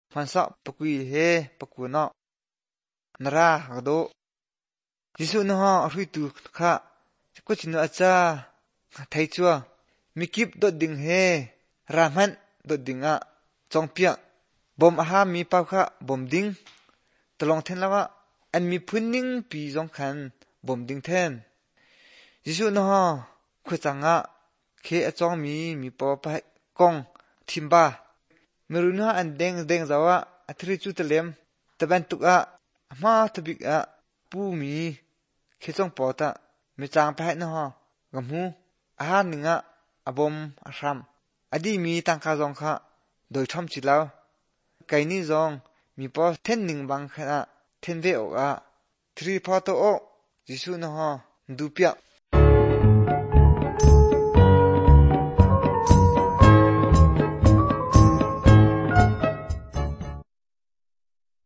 มันสะปะกุยเฮปะกุนอนราหักโดยิสุนฮะรุยตุค่ะก็จินอาจาไทยชัวมีกิบดดดิ่งเฮรามันดดดิ่งอะจงเปียบอมอาหามีปาวค่ะบอมดิ่งตลองเทนละวะอันมีพื้นนิ่งปีจงคันบอมดิ่งเทนยิสุนฮะคุจังอะเคอจงมีปอไปกงทิมบาเมรุนฮะอันเด้งจาวะอัทริจุตเลมตะบันตุกอะมาทบิกอะปูมีเคจงปอตะมีจางไปนะฮะกำหูอาหารหนึ่งอะอบมอาชามอดีมีตังคาจงค่ะโดยทอมจิลาวไกนี่จงมีปอเทนหนึ่งบางขณะเทนเวออะทรีพอโตโอจิสุนะฮะดูเปีย